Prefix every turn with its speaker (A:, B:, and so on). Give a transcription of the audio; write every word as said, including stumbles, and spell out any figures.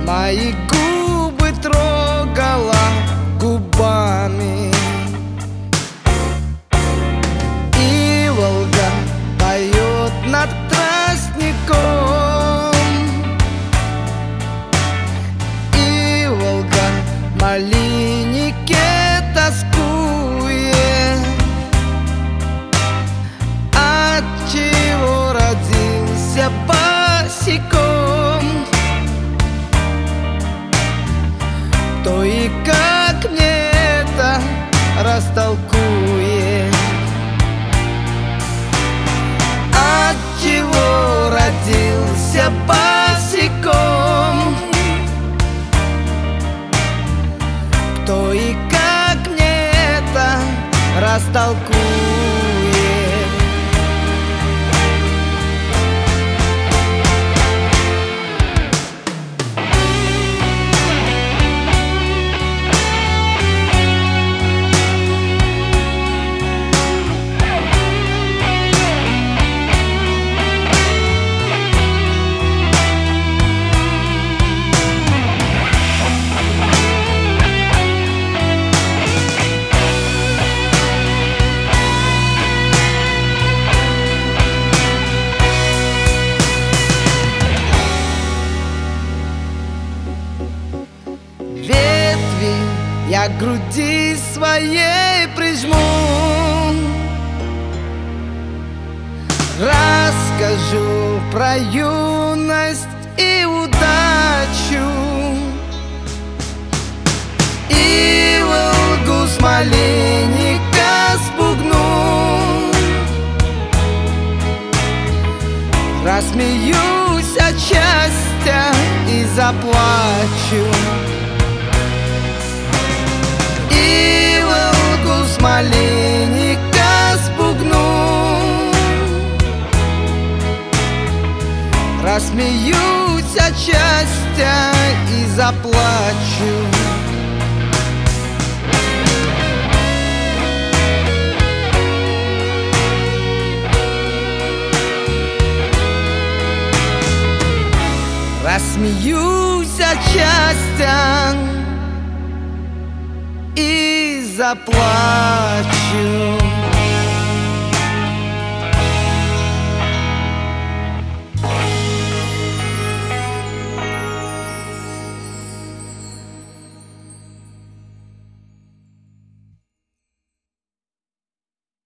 A: мои губы трогала губами. И Волга поет над тростником, и Волга в малинике тоскует. Отчего родился босиком? Кто и как мне это растолкует? Отчего родился босиком? Кто и как мне это растолкует? Ветви я к груди своей прижму, расскажу про юность и удачу, и Волгу с малинника спугну. Рассмеюсь от счастья и заплачу, и Волгу с малинника спугну. Рассмеюсь от счастья и заплачу. Рассмеюсь от счастья и заплачу.